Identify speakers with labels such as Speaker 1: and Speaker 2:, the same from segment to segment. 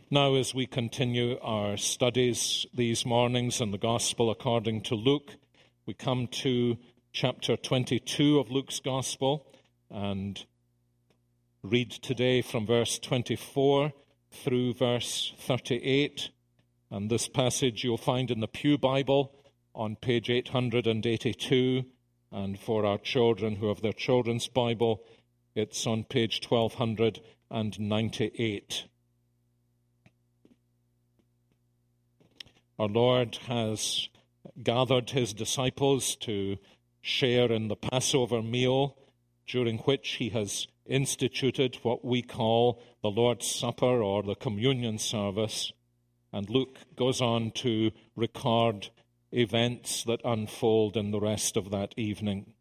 Speaker 1: Now, as we continue our studies these mornings in the Gospel according to Luke, we come to chapter 22 of Luke's Gospel and read today from verse 24 through verse 38. And this passage you'll find in the Pew Bible on page 882. And for our children who have their children's Bible, it's on page 1298. Our Lord has gathered his disciples to share in the Passover meal, during which he has instituted what we call the Lord's Supper or the communion service. And Luke goes on to record events that unfold in the rest of that evening.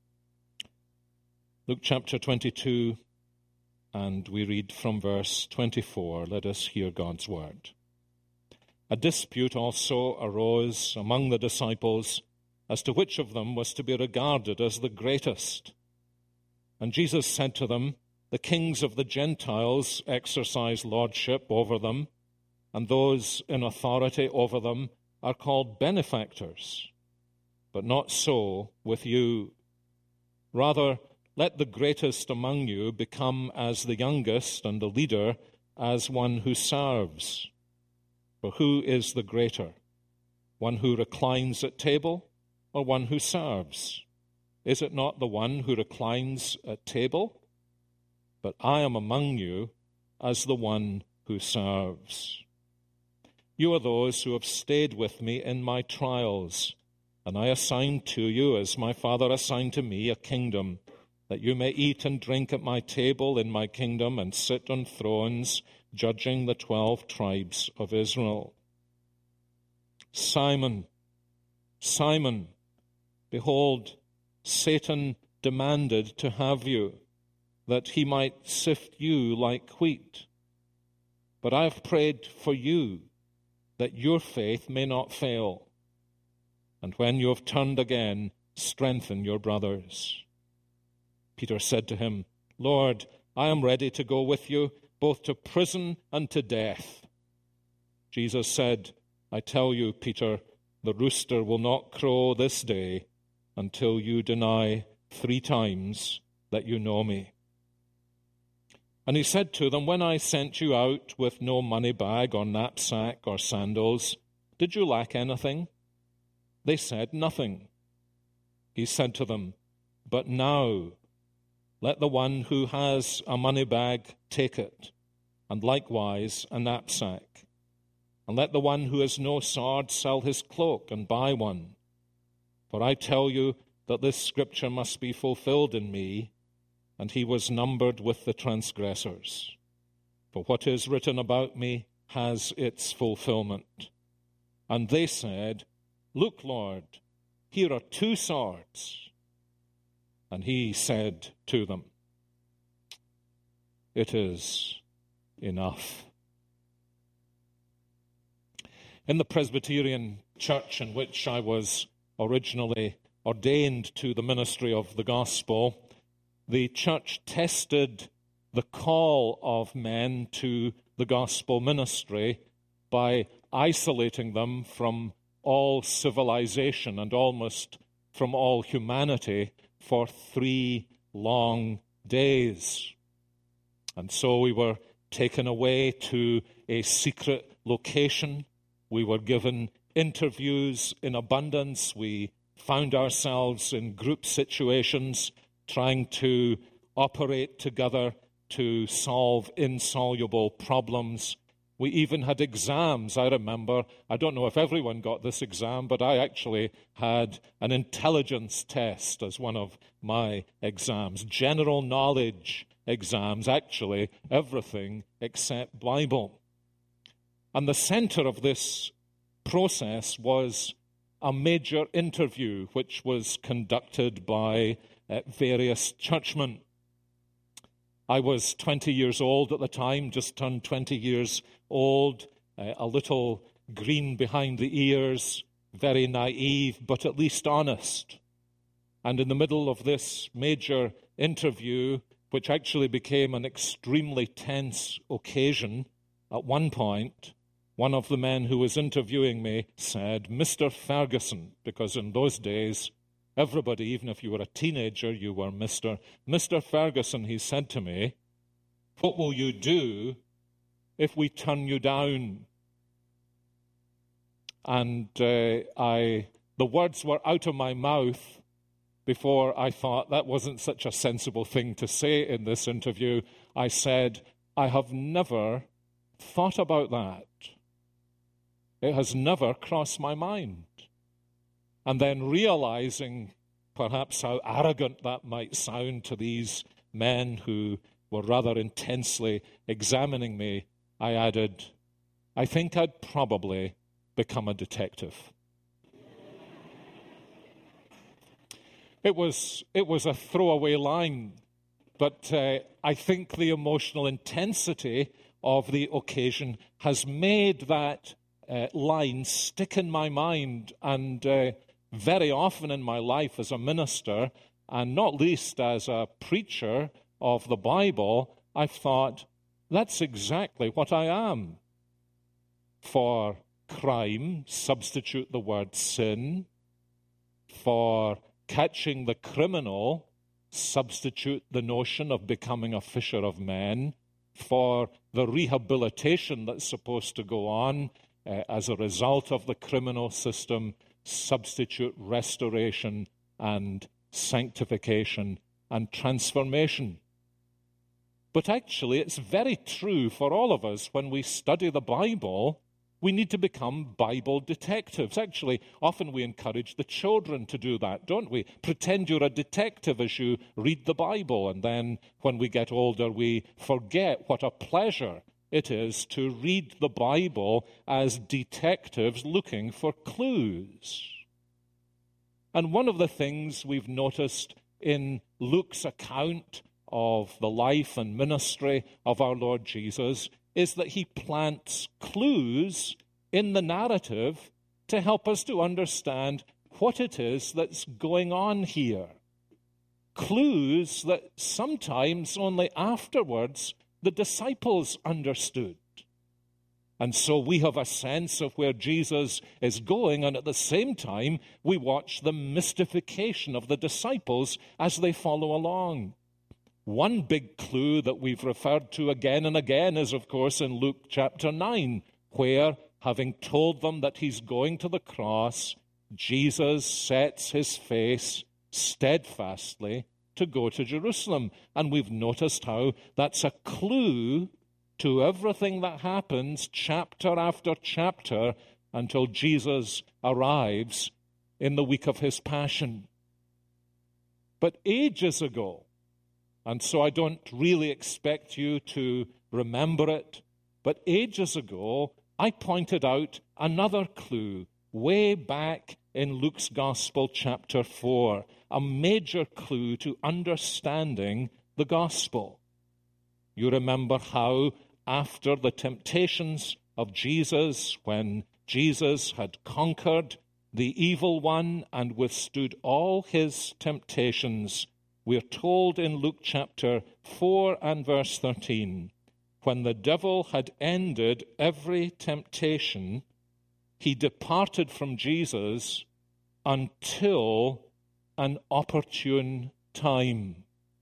Speaker 1: Luke chapter 22, and we read from verse 24. Let us hear God's word. A dispute also arose among the disciples as to which of them was to be regarded as the greatest. And Jesus said to them, "The kings of the Gentiles exercise lordship over them, and those in authority over them are called benefactors. But not so with you. Rather, let the greatest among you become as the youngest, and the leader as one who serves. For who is the greater, one who reclines at table or one who serves? Is it not the one who reclines at table? But I am among you as the one who serves. You are those who have stayed with me in my trials, and I assigned to you, as my Father assigned to me, a kingdom, that you may eat and drink at my table in my kingdom and sit on thrones, judging the 12 tribes of Israel. Simon, Simon, behold, Satan demanded to have you, that he might sift you like wheat. But I have prayed for you, that your faith may not fail. And when you have turned again, strengthen your brothers." Peter said to him, "Lord, I am ready to go with you, both to prison and to death." Jesus said, "I tell you, Peter, the rooster will not crow this day until you deny 3 times that you know me." And he said to them, "When I sent you out with no money bag or knapsack or sandals, did you lack anything?" They said, "Nothing." He said to them, "But now let the one who has a money bag take it, and likewise a knapsack. And let the one who has no sword sell his cloak and buy one. For I tell you that this scripture must be fulfilled in me." And he was numbered with the transgressors. For what is written about me has its fulfillment. And they said, "Look, Lord, here are 2 swords. And he said to them, "It is enough." In the Presbyterian church in which I was originally ordained to the ministry of the gospel, the church tested the call of men to the gospel ministry by isolating them from all civilization and almost from all humanity for 3 long days. And so we were taken away to a secret location. We were given interviews in abundance. We found ourselves in group situations trying to operate together to solve insoluble problems. We even had exams. I remember, I don't know if everyone got this exam, but I actually had an intelligence test as one of my exams. General knowledge exams, actually everything except Bible. And the center of this process was a major interview which was conducted by various churchmen. I was 20 years old at the time, just turned 20 years old, a little green behind the ears, very naive, but at least honest. And in the middle of this major interview, which actually became an extremely tense occasion, At one point, one of the men who was interviewing me said, "Mr. Ferguson," because in those days, everybody, even if you were a teenager, you were Mr. Mr. Ferguson, he said to me, "What will you do if we turn you down?" And the words were out of my mouth before I thought that wasn't such a sensible thing to say in this interview. I said, "I have never thought about that. It has never crossed my mind." And then realizing perhaps how arrogant that might sound to these men who were rather intensely examining me, I added, "I think I'd probably become a detective." It was a throwaway line, but I think the emotional intensity of the occasion has made that line stick in my mind, and very often in my life as a minister, and not least as a preacher of the Bible, I've thought, that's exactly what I am. For crime, substitute the word sin. For catching the criminal, substitute the notion of becoming a fisher of men. For the rehabilitation that's supposed to go on as a result of the criminal system, substitute restoration and sanctification and transformation. But actually, it's very true for all of us when we study the Bible. We need to become Bible detectives. Actually, often we encourage the children to do that, don't we? Pretend you're a detective as you read the Bible, and then when we get older, we forget what a pleasure it is to read the Bible as detectives looking for clues. And one of the things we've noticed in Luke's account of the life and ministry of our Lord Jesus is that he plants clues in the narrative to help us to understand what it is that's going on here. Clues that sometimes only afterwards the disciples understood. And so we have a sense of where Jesus is going, and at the same time we watch the mystification of the disciples as they follow along. One big clue that we've referred to again and again is, of course, in Luke chapter 9, where, having told them that he's going to the cross, Jesus sets his face steadfastly to go to Jerusalem. And we've noticed how that's a clue to everything that happens chapter after chapter until Jesus arrives in the week of his Passion. But ages ago, and so I don't really expect you to remember it, but ages ago, I pointed out another clue way back in Luke's Gospel, chapter 4, a major clue to understanding the Gospel. You remember how after the temptations of Jesus, when Jesus had conquered the evil one and withstood all his temptations, we're told in Luke chapter 4 and verse 13, when the devil had ended every temptation, he departed from Jesus until an opportune time.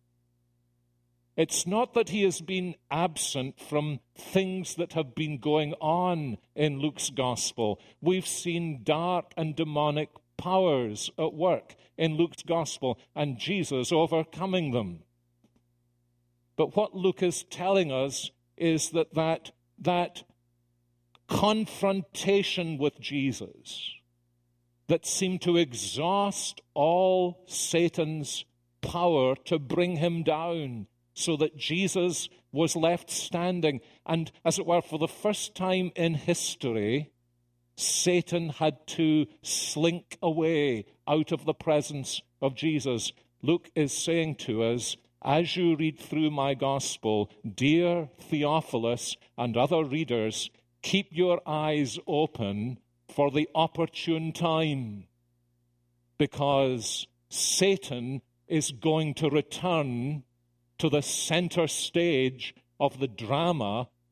Speaker 1: It's not that he has been absent from things that have been going on in Luke's gospel. We've seen dark and demonic powers at work in Luke's gospel and Jesus overcoming them. But what Luke is telling us is that confrontation with Jesus that seemed to exhaust all Satan's power to bring him down, so that Jesus was left standing. And as it were, for the first time in history, Satan had to slink away out of the presence of Jesus. Luke is saying to us, as you read through my gospel, dear Theophilus and other readers, keep your eyes open for the opportune time, because Satan is going to return to the center stage of the drama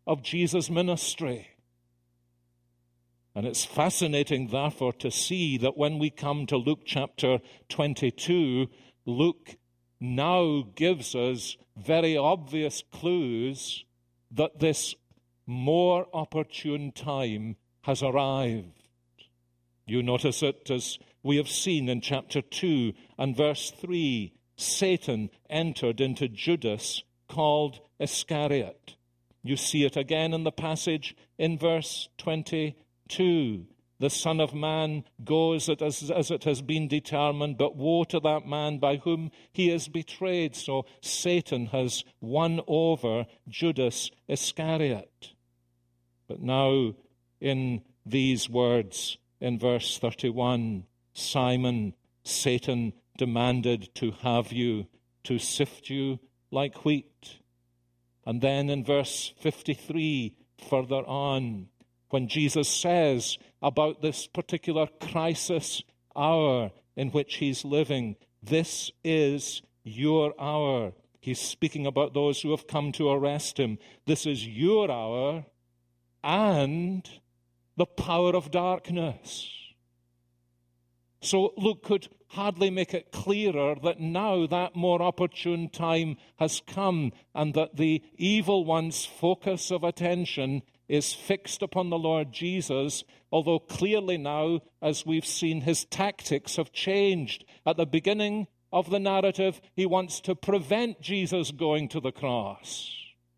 Speaker 1: of Jesus' ministry. And it's fascinating, therefore, to see that when we come to Luke chapter 22, Luke now gives us very obvious clues that this more opportune time has arrived. You notice it as we have seen in chapter 2 and verse 3. Satan entered into Judas, called Iscariot. You see it again in the passage in verse 22. The Son of Man goes as it has been determined, but woe to that man by whom he is betrayed. So Satan has won over Judas Iscariot. But now in these words, in verse 31, Simon, Satan demanded to have you, to sift you like wheat. And then in verse 53, further on, when Jesus says about this particular crisis hour in which he's living, this is your hour. He's speaking about those who have come to arrest him. This is your hour and the power of darkness. So Luke could hardly make it clearer that now that more opportune time has come and that the evil one's focus of attention is fixed upon the Lord Jesus, although clearly now, as we've seen, his tactics have changed. At the beginning of the narrative, he wants to prevent Jesus going to the cross.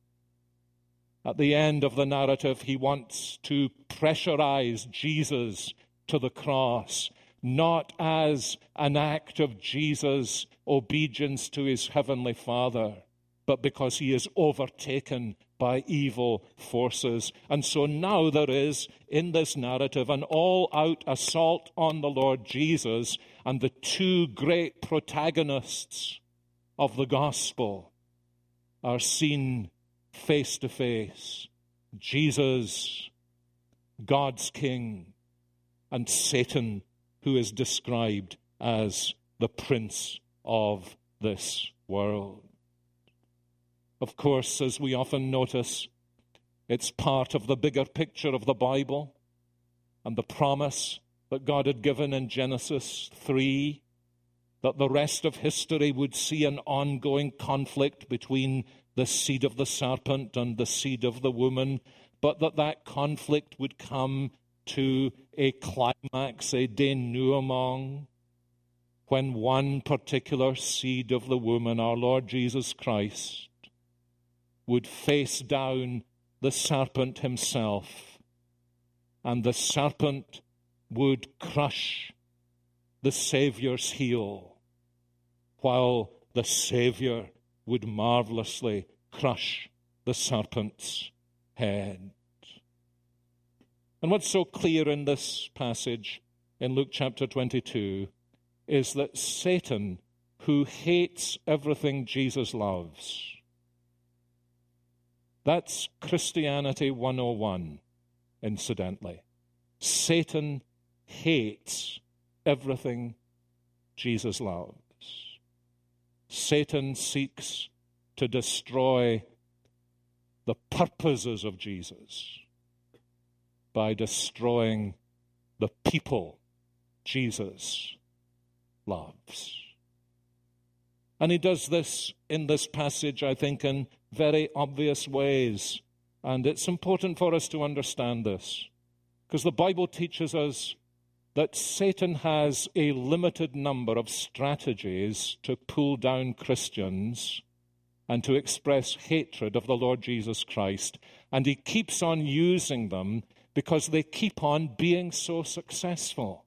Speaker 1: At the end of the narrative, he wants to pressurize Jesus to the cross, not as an act of Jesus' obedience to his heavenly Father, but because he is overtaken by evil forces. And so now there is, in this narrative, an all-out assault on the Lord Jesus, and the two great protagonists of the gospel are seen face to face. Jesus, God's King, and Satan, who is described as the prince of this world. Of course, as we often notice, it's part of the bigger picture of the Bible and the promise that God had given in Genesis 3, that the rest of history would see an ongoing conflict between the seed of the serpent and the seed of the woman, but that conflict would come to a climax, a denouement, when one particular seed of the woman, our Lord Jesus Christ, would face down the serpent himself, and the serpent would crush the Savior's heel, while the Savior would marvelously crush the serpent's head. And what's so clear in this passage in Luke chapter 22 is that Satan, who hates everything Jesus loves, that's Christianity 101, incidentally. Satan hates everything Jesus loves. Satan seeks to destroy the purposes of Jesus by destroying the people Jesus loves. And he does this in this passage, I think, in very obvious ways. And it's important for us to understand this, because the Bible teaches us that Satan has a limited number of strategies to pull down Christians and to express hatred of the Lord Jesus Christ. And he keeps on using them because they keep on being so successful.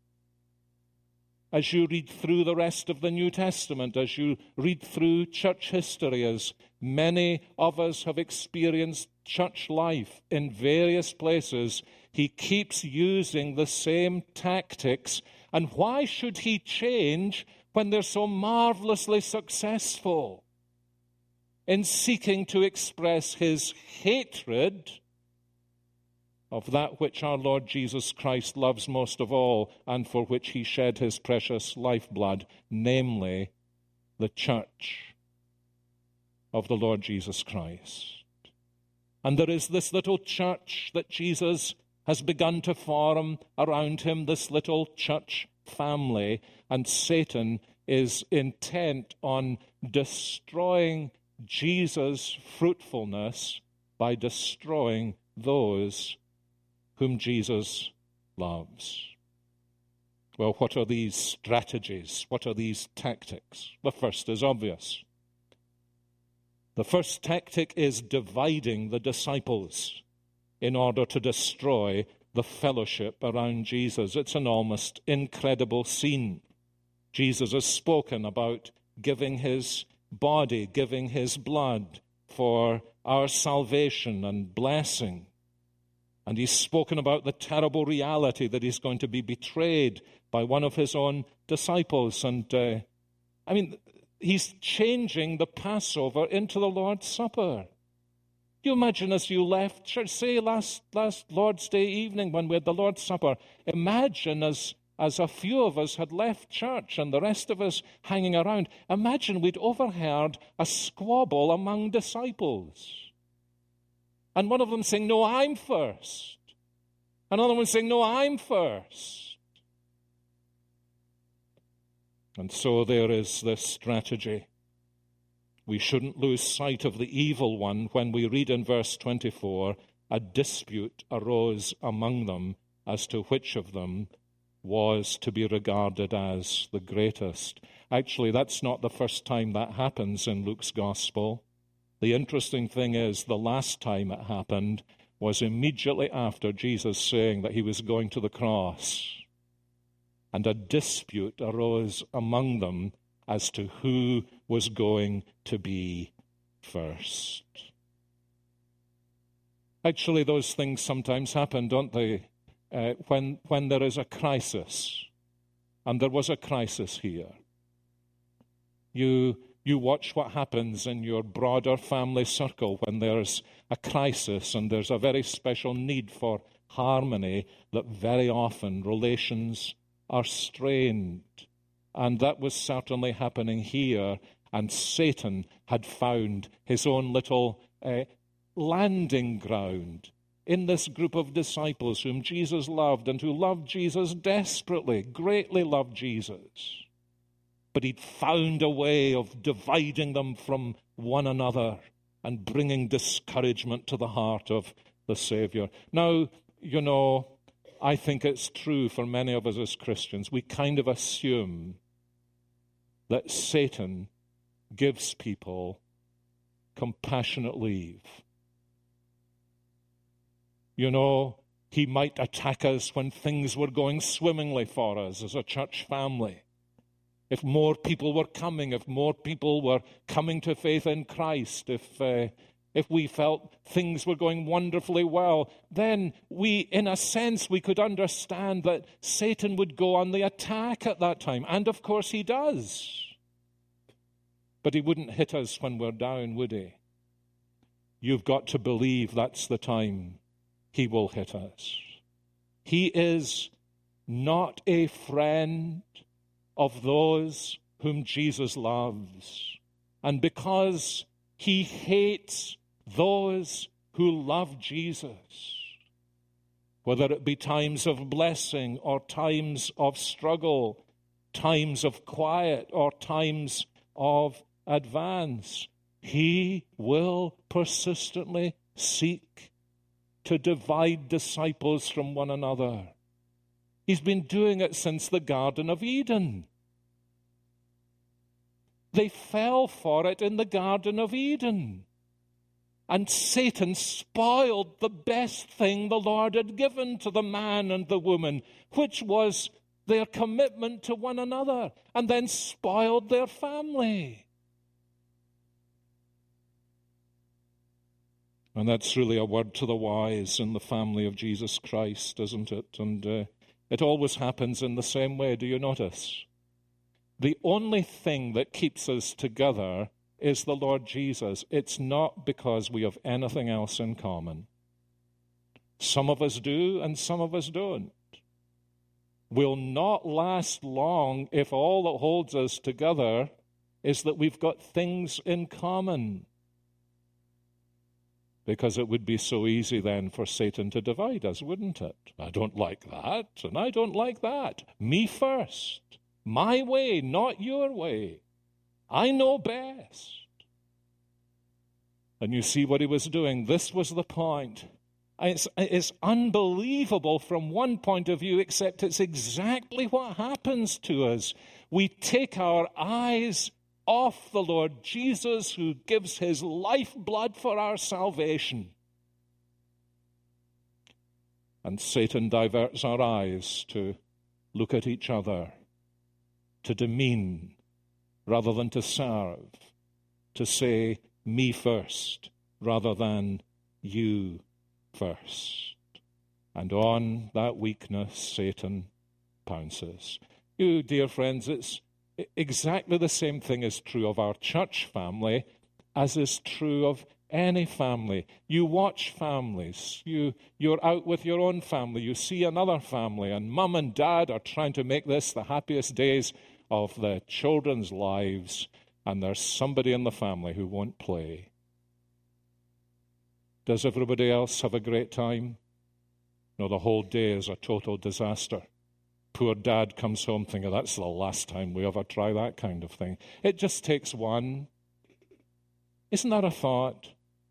Speaker 1: As you read through the rest of the New Testament, as you read through church history, as many of us have experienced church life in various places, he keeps using the same tactics. And why should he change when they're so marvelously successful in seeking to express his hatred of that which our Lord Jesus Christ loves most of all and for which he shed his precious lifeblood, namely the church of the Lord Jesus Christ? And there is this little church that Jesus has begun to form around him, this little church family, and Satan is intent on destroying Jesus' fruitfulness by destroying those whom Jesus loves. Well, what are these strategies? What are these tactics? The first is obvious. The first tactic is dividing the disciples in order to destroy the fellowship around Jesus. It's an almost incredible scene. Jesus has spoken about giving his body, giving his blood for our salvation and blessing. And he's spoken about the terrible reality that he's going to be betrayed by one of his own disciples. And he's changing the Passover into the Lord's Supper. You imagine as you left church, say last Lord's Day evening when we had the Lord's Supper, imagine as a few of us had left church and the rest of us hanging around, imagine we'd overheard a squabble among disciples. And one of them saying, "No, I'm first." Another one saying, "No, I'm first." And so there is this strategy. We shouldn't lose sight of the evil one when we read in verse 24, a dispute arose among them as to which of them was to be regarded as the greatest. Actually, that's not the first time that happens in Luke's gospel. The interesting thing is the last time it happened was immediately after Jesus saying that he was going to the cross. And a dispute arose among them as to who was going to be first. Actually, those things sometimes happen, don't they? When there is a crisis, and there was a crisis here. You watch what happens in your broader family circle when there's a crisis and there's a very special need for harmony, that very often relations are strained. And that was certainly happening here, and Satan had found his own little landing ground in this group of disciples whom Jesus loved and who loved Jesus desperately, greatly loved Jesus. But he'd found a way of dividing them from one another and bringing discouragement to the heart of the Savior. Now, I think it's true for many of us as Christians. We kind of assume that Satan gives people compassionate leave. He might attack us when things were going swimmingly for us as a church family. If more people were coming, if more people were coming to faith in Christ, if we felt things were going wonderfully well, then in a sense, we could understand that Satan would go on the attack at that time. And of course he does. But he wouldn't hit us when we're down, would he? You've got to believe that's the time he will hit us. He is not a friend of those whom Jesus loves. And because he hates those who love Jesus, whether it be times of blessing or times of struggle, times of quiet or times of advance, he will persistently seek to divide disciples from one another. He's been doing it since the Garden of Eden. They fell for it in the Garden of Eden. And Satan spoiled the best thing the Lord had given to the man and the woman, which was their commitment to one another, and then spoiled their family. And that's really a word to the wise in the family of Jesus Christ, isn't it? And it always happens in the same way, do you notice? The only thing that keeps us together is the Lord Jesus. It's not because we have anything else in common. Some of us do and some of us don't. We'll not last long if all that holds us together is that we've got things in common. Because it would be so easy then for Satan to divide us, wouldn't it? I don't like that, and I don't like that. Me first. My way, not your way. I know best. And you see what he was doing. This was the point. It's unbelievable from one point of view, except it's exactly what happens to us. We take our eyes off the Lord Jesus, who gives his lifeblood for our salvation. And Satan diverts our eyes to look at each other, to demean rather than to serve, to say, me first rather than you first. And on that weakness, Satan pounces. You, dear friends, it's exactly the same thing is true of our church family as is true of any family. You watch families. You're out with your own family. You see another family, and mum and dad are trying to make this the happiest days of the children's lives, and there's somebody in the family who won't play. Does everybody else have a great time? No, the whole day is a total disaster. Poor dad comes home thinking, that's the last time we ever try that kind of thing. It just takes one. Isn't that a thought?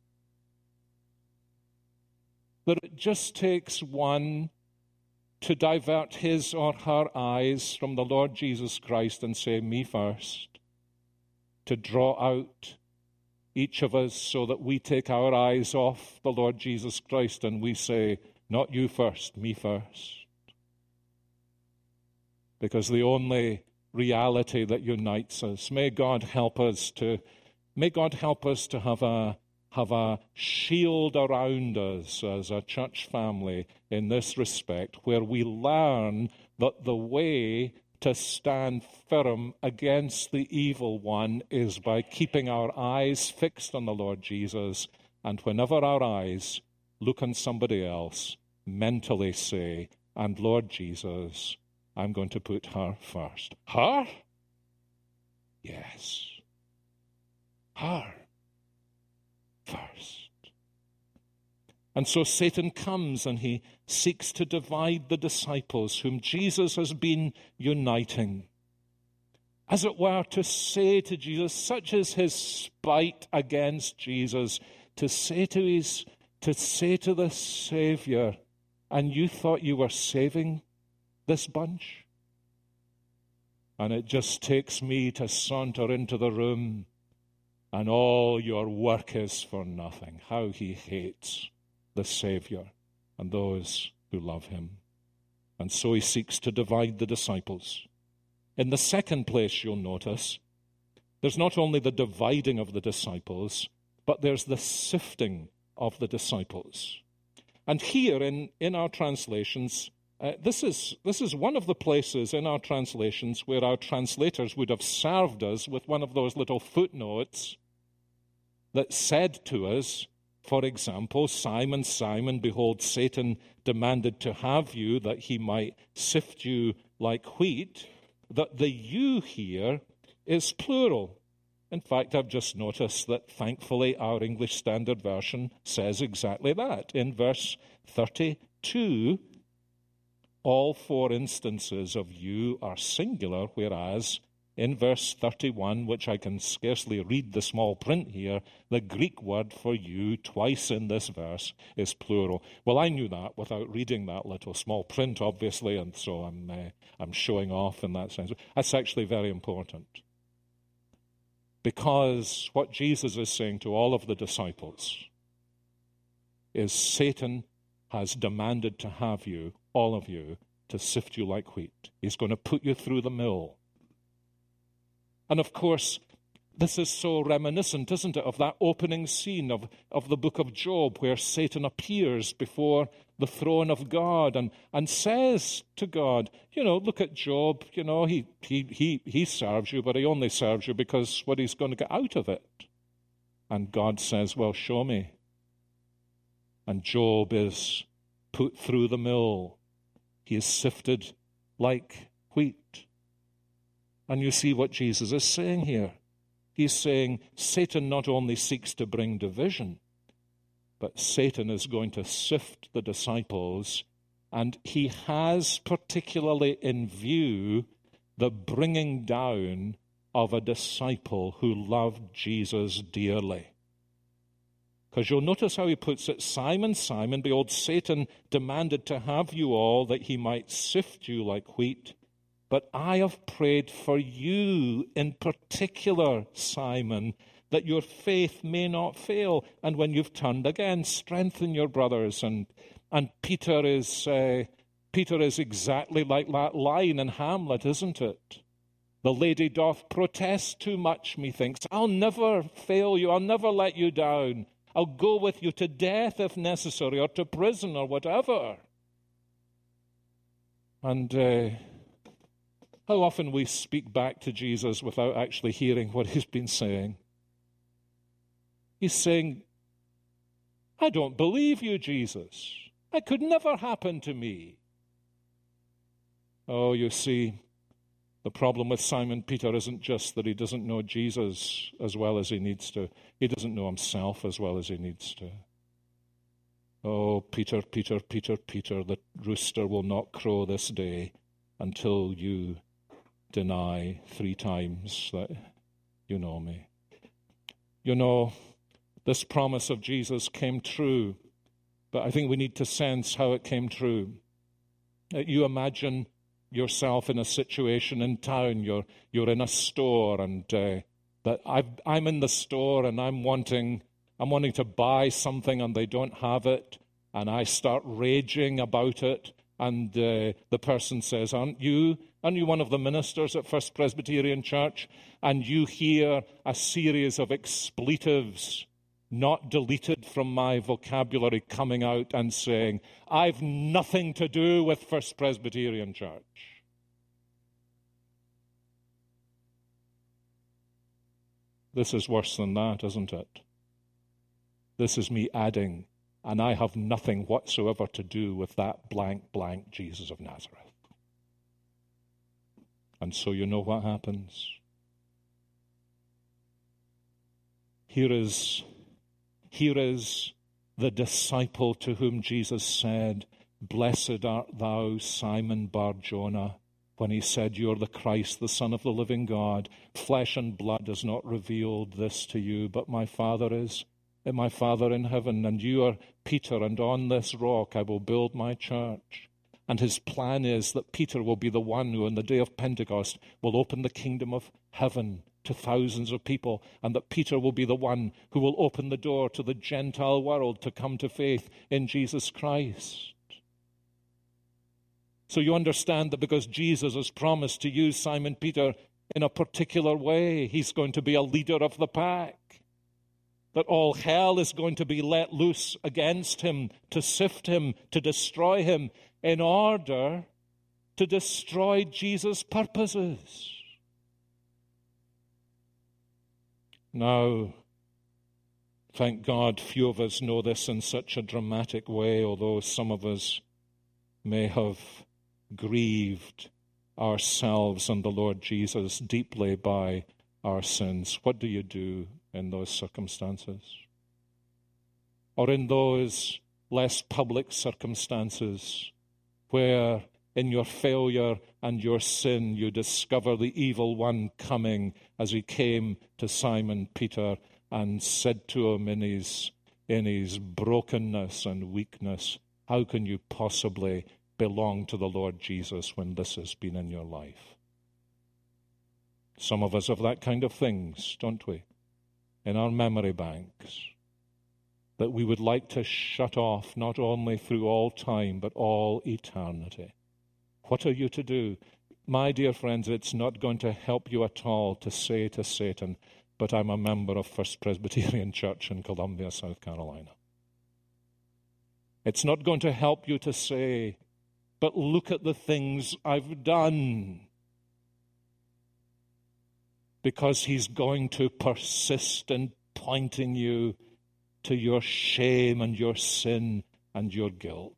Speaker 1: That it just takes one to divert his or her eyes from the Lord Jesus Christ and say, me first. To draw out each of us so that we take our eyes off the Lord Jesus Christ and we say, not you first, me first. Because the only reality that unites us, may God help us to have a shield around us as a church family in this respect, where we learn that the way to stand firm against the evil one is by keeping our eyes fixed on the Lord Jesus, and whenever our eyes look on somebody else, mentally say, and Lord Jesus, I'm going to put her first. Her? Yes. Her first. And so Satan comes and he seeks to divide the disciples whom Jesus has been uniting. As it were, to say to Jesus, such is his spite against Jesus, to say to the Savior, and you thought you were saving this bunch? And it just takes me to saunter into the room, and all your work is for nothing. How he hates the Savior and those who love him. And so he seeks to divide the disciples. In the second place, you'll notice, there's not only the dividing of the disciples, but there's the sifting of the disciples. And here in our translations, this is one of the places in our translations where our translators would have served us with one of those little footnotes that said to us, for example, Simon, Simon, behold, Satan demanded to have you that he might sift you like wheat, that the you here is plural. In fact, I've just noticed that thankfully our English Standard Version says exactly that. In verse 32, all four instances of you are singular, whereas in verse 31, which I can scarcely read the small print here, the Greek word for you twice in this verse is plural. Well, I knew that without reading that little small print, obviously, and so I'm showing off in that sense. That's actually very important. Because what Jesus is saying to all of the disciples is Satan has demanded to have you, all of you, to sift you like wheat. He's going to put you through the mill. And of course, this is so reminiscent, isn't it, of that opening scene of the book of Job, where Satan appears before the throne of God and says to God, look at Job, he serves you, but he only serves you because what he's going to get out of it. And God says, well, show me. And Job is put through the mill. He is sifted like wheat. And you see what Jesus is saying here. He's saying Satan not only seeks to bring division, but Satan is going to sift the disciples, and he has particularly in view the bringing down of a disciple who loved Jesus dearly. Because you'll notice how he puts it, Simon, Simon, behold, Satan demanded to have you all that he might sift you like wheat. But I have prayed for you in particular, Simon, that your faith may not fail. And when you've turned again, strengthen your brothers. And Peter is exactly like that line in Hamlet, isn't it? The lady doth protest too much, methinks. I'll never fail you. I'll never let you down. I'll go with you to death if necessary, or to prison, or whatever. And how often we speak back to Jesus without actually hearing what he's been saying. He's saying, I don't believe you, Jesus. That could never happen to me. Oh, you see, the problem with Simon Peter isn't just that he doesn't know Jesus as well as he needs to. He doesn't know himself as well as he needs to. Oh, Peter, Peter, Peter, Peter, the rooster will not crow this day until you deny 3 times that you know me. You know, this promise of Jesus came true, but I think we need to sense how it came true. You imagine yourself in a situation in town. You're in a store, and that I'm in the store, and I'm wanting to buy something, and they don't have it, and I start raging about it, and the person says, aren't you one of the ministers at First Presbyterian Church? And you hear a series of expletives not deleted from my vocabulary coming out and saying, I've nothing to do with First Presbyterian Church. This is worse than that, isn't it? This is me adding, and I have nothing whatsoever to do with that blank, blank Jesus of Nazareth. And so you know what happens. Here is the disciple to whom Jesus said, Blessed art thou, Simon Bar-Jonah, when he said, You're the Christ, the Son of the living God. Flesh and blood has not revealed this to you, but my Father is, and my Father in heaven. And you are Peter, and on this rock I will build my church. And his plan is that Peter will be the one who on the day of Pentecost will open the kingdom of heaven to thousands of people, and that Peter will be the one who will open the door to the Gentile world to come to faith in Jesus Christ. So you understand that because Jesus has promised to use Simon Peter in a particular way, he's going to be a leader of the pack. That all hell is going to be let loose against him, to sift him, to destroy him, in order to destroy Jesus' purposes. Now, thank God, few of us know this in such a dramatic way, although some of us may have grieved ourselves and the Lord Jesus deeply by our sins. What do you do in those circumstances? Or in those less public circumstances where in your failure and your sin you discover the evil one coming, as he came to Simon Peter and said to him in his brokenness and weakness, how can you possibly belong to the Lord Jesus when this has been in your life? Some of us have that kind of things, don't we, in our memory banks, that we would like to shut off not only through all time but all eternity. What are you to do? My dear friends, it's not going to help you at all to say to Satan, but I'm a member of First Presbyterian Church in Columbia, South Carolina. It's not going to help you to say, but look at the things I've done. Because he's going to persist in pointing you to your shame and your sin and your guilt.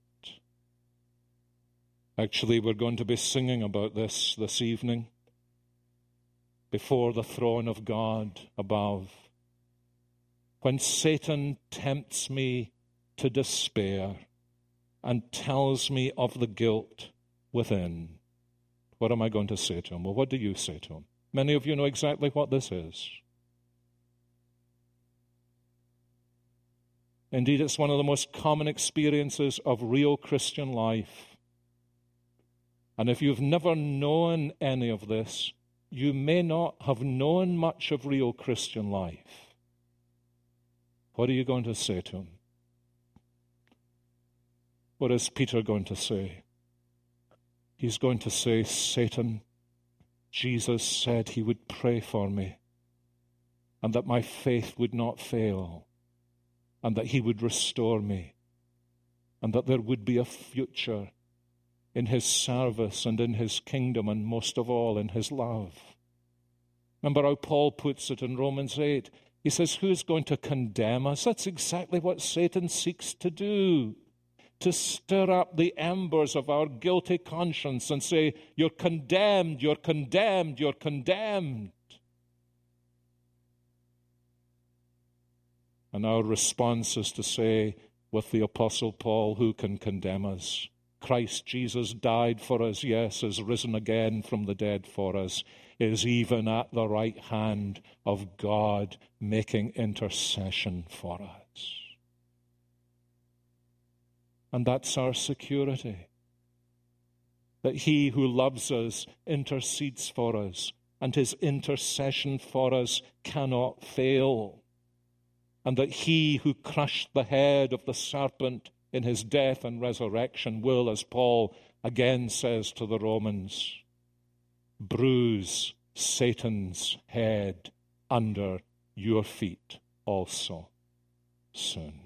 Speaker 1: Actually, we're going to be singing about this evening before the throne of God above. When Satan tempts me to despair and tells me of the guilt within, what am I going to say to him? Well, what do you say to him? Many of you know exactly what this is. Indeed, it's one of the most common experiences of real Christian life. And if you've never known any of this, you may not have known much of real Christian life. What are you going to say to him? What is Peter going to say? He's going to say, Satan, Jesus said he would pray for me, and that my faith would not fail, and that he would restore me, and that there would be a future in his service and in his kingdom, and most of all in his love. Remember how Paul puts it in Romans 8. He says, who's going to condemn us? That's exactly what Satan seeks to do, to stir up the embers of our guilty conscience and say, you're condemned, you're condemned, you're condemned. And our response is to say, with the Apostle Paul, who can condemn us? Christ Jesus died for us, yes, is risen again from the dead for us, is even at the right hand of God making intercession for us. And that's our security, that he who loves us intercedes for us, and his intercession for us cannot fail. And that he who crushed the head of the serpent in his death and resurrection will, as Paul again says to the Romans, bruise Satan's head under your feet also soon.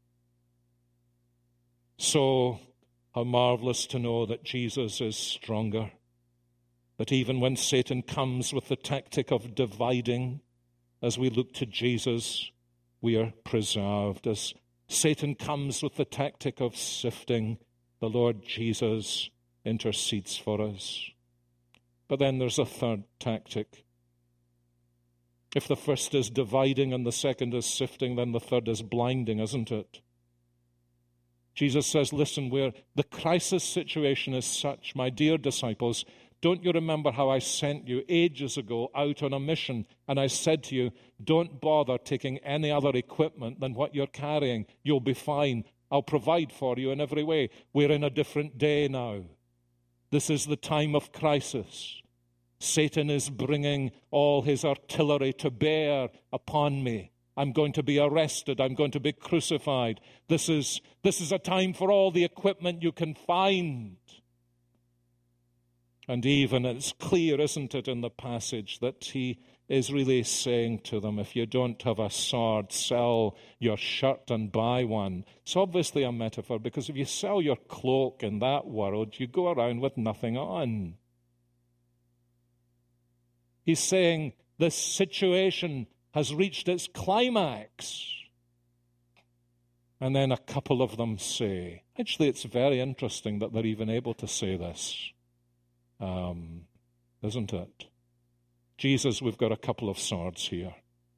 Speaker 1: So, how marvelous to know that Jesus is stronger, that even when Satan comes with the tactic of dividing, as we look to Jesus, we are preserved. As Satan comes with the tactic of sifting, the Lord Jesus intercedes for us. But then there's a third tactic. If the first is dividing and the second is sifting, then the third is blinding, isn't it? Jesus says, listen, where the crisis situation is such, my dear disciples, don't you remember how I sent you ages ago out on a mission, and I said to you, don't bother taking any other equipment than what you're carrying. You'll be fine. I'll provide for you in every way. We're in a different day now. This is the time of crisis. Satan is bringing all his artillery to bear upon me. I'm going to be arrested. I'm going to be crucified. This is a time for all the equipment you can find. And even it's clear, isn't it, in the passage that he is really saying to them, if you don't have a sword, sell your shirt and buy one. It's obviously a metaphor, because if you sell your cloak in that world, you go around with nothing on. He's saying this situation has reached its climax. And then a couple of them say, actually it's very interesting that they're even able to say this, isn't it? Jesus, we've got a couple of swords here.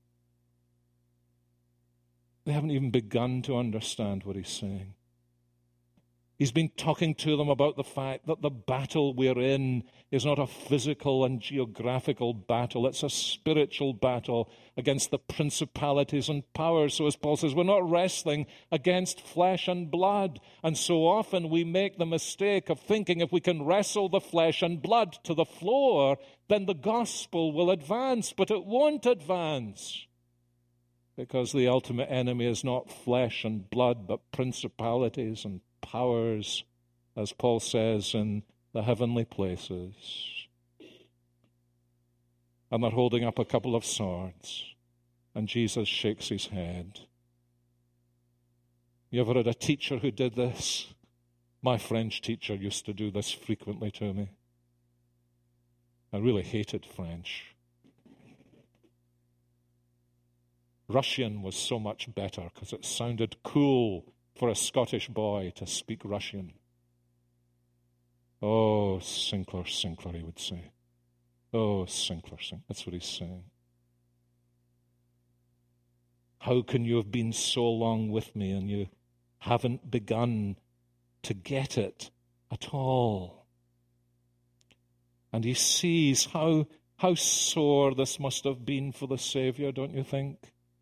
Speaker 1: They haven't even begun to understand what he's saying. He's been talking to them about the fact that the battle we're in is not a physical and geographical battle. It's a spiritual battle against the principalities and powers. So as Paul says, we're not wrestling against flesh and blood. And so often we make the mistake of thinking if we can wrestle the flesh and blood to the floor, then the gospel will advance. But it won't advance, because the ultimate enemy is not flesh and blood, but principalities and powers, as Paul says, in the heavenly places. And they're holding up a couple of swords, and Jesus shakes his head. You ever had a teacher who did this? My French teacher used to do this frequently to me. I really hated French. Russian was so much better because it sounded cool for a Scottish boy to speak Russian. Oh, Sinclair, Sinclair, he would say. Oh, Sinclair, Sinclair. That's what he's saying. How can you have been so long with me and you haven't begun to get it at all. And he sees how sore this must have been for the Savior, don't you think?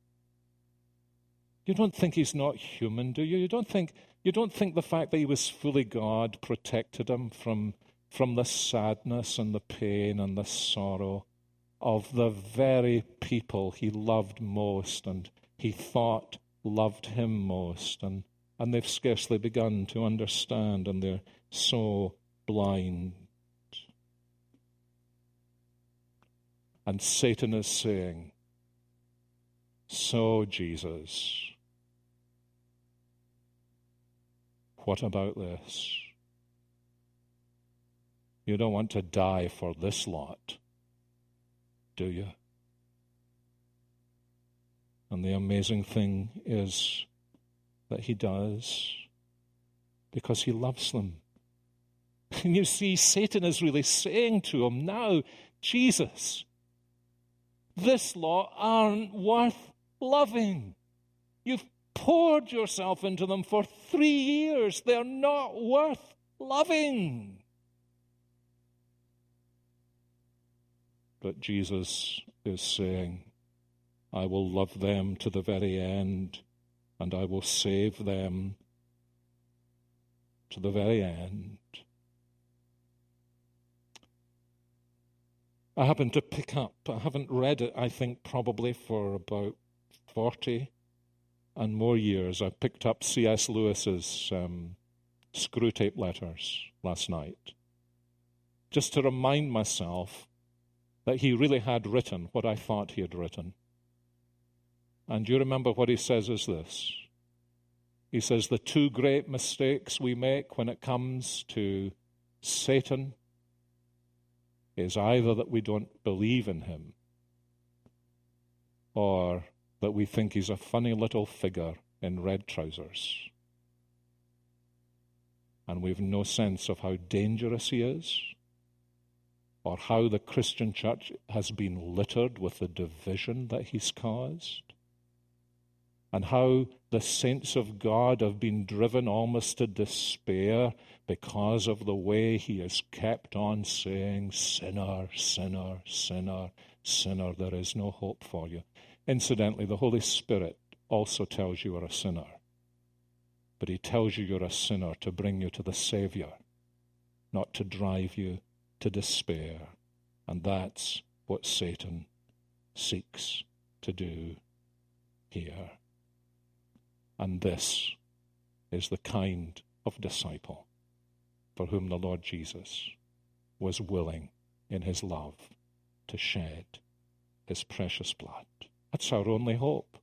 Speaker 1: You don't think he's not human, do you? You don't think the fact that he was fully God protected him from the sadness and the pain and the sorrow of the very people he loved most and he thought loved him most, and they've scarcely begun to understand, and they're so blind. And Satan is saying, "So, Jesus, what about this? You don't want to die for this lot, do you?" And the amazing thing is that he does, because he loves them. And you see, Satan is really saying to him, "Now, Jesus, this lot aren't worth loving. You've poured yourself into them for 3 years. They're not worth loving." But Jesus is saying, "I will love them to the very end, and I will save them to the very end." I happened to pick up, I haven't read it, I think, probably for about 40 and more years. I picked up C.S. Lewis's Screwtape Letters last night, just to remind myself that he really had written what I thought he had written. And you remember what he says is this. He says the two great mistakes we make when it comes to Satan is either that we don't believe in him, or that we think he's a funny little figure in red trousers. And we've no sense of how dangerous he is, or how the Christian church has been littered with the division that he's caused, and how the saints of God have been driven almost to despair because of the way he has kept on saying, "Sinner, sinner, sinner, sinner, there is no hope for you." Incidentally, the Holy Spirit also tells you you're a sinner. But he tells you you're a sinner to bring you to the Savior, not to drive you to despair. And that's what Satan seeks to do here. And this is the kind of disciple for whom the Lord Jesus was willing in his love to shed his precious blood. That's our only hope.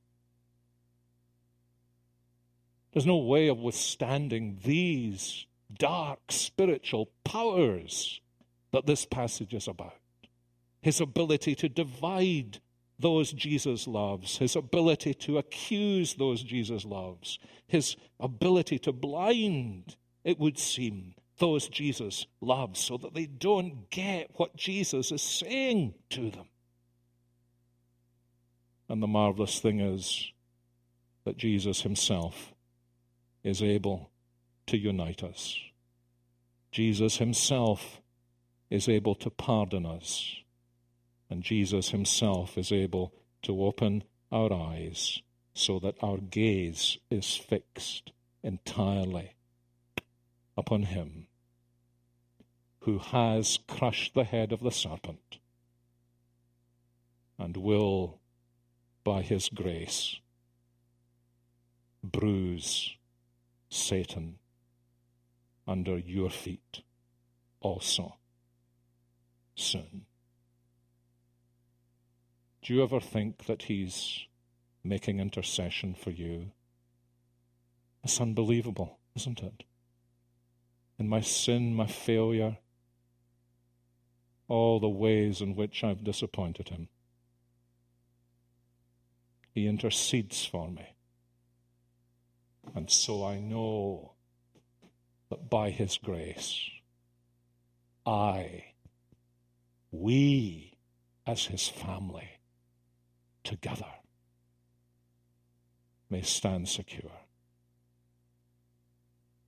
Speaker 1: There's no way of withstanding these dark spiritual powers that this passage is about. His ability to divide those Jesus loves, his ability to accuse those Jesus loves, his ability to blind, it would seem, those Jesus loves so that they don't get what Jesus is saying to them. And the marvelous thing is that Jesus himself is able to unite us. Jesus himself is able to pardon us. And Jesus himself is able to open our eyes so that our gaze is fixed entirely upon him who has crushed the head of the serpent and will, by his grace, bruise Satan under your feet also soon. Do you ever think that he's making intercession for you? It's unbelievable, isn't it? In my sin, my failure, all the ways in which I've disappointed him, he intercedes for me. And so I know that by his grace, we as his family, together may stand secure.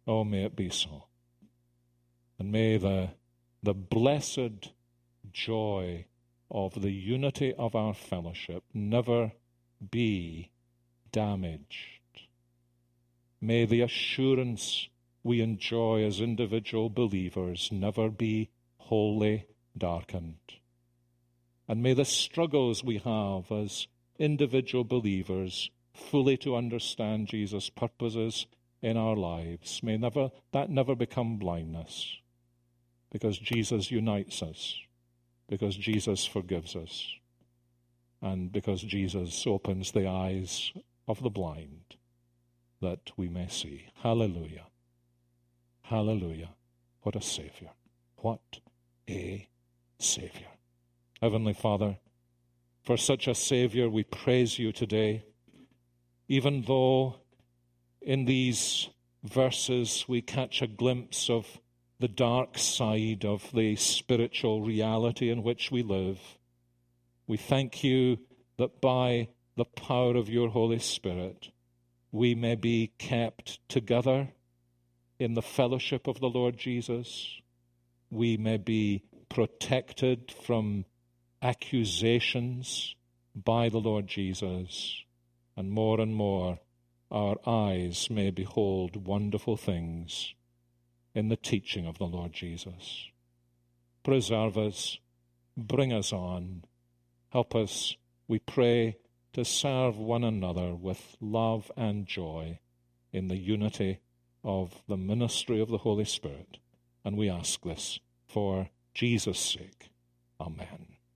Speaker 1: Oh, may it be so. And may the blessed joy of the unity of our fellowship never be damaged. May the assurance we enjoy as individual believers never be wholly darkened. And may the struggles we have as individual believers fully to understand Jesus' purposes in our lives, may that never become blindness, because Jesus unites us, because Jesus forgives us, and because Jesus opens the eyes of the blind that we may see. Hallelujah. Hallelujah. What a Savior. What a Savior. Heavenly Father, for such a Savior we praise you today, even though in these verses we catch a glimpse of the dark side of the spiritual reality in which we live. We thank you that by the power of your Holy Spirit, we may be kept together in the fellowship of the Lord Jesus. We may be protected from accusations by the Lord Jesus. And more, our eyes may behold wonderful things in the teaching of the Lord Jesus. Preserve us, bring us on, help us, we pray, to serve one another with love and joy in the unity of the ministry of the Holy Spirit. And we ask this for Jesus' sake. Amen.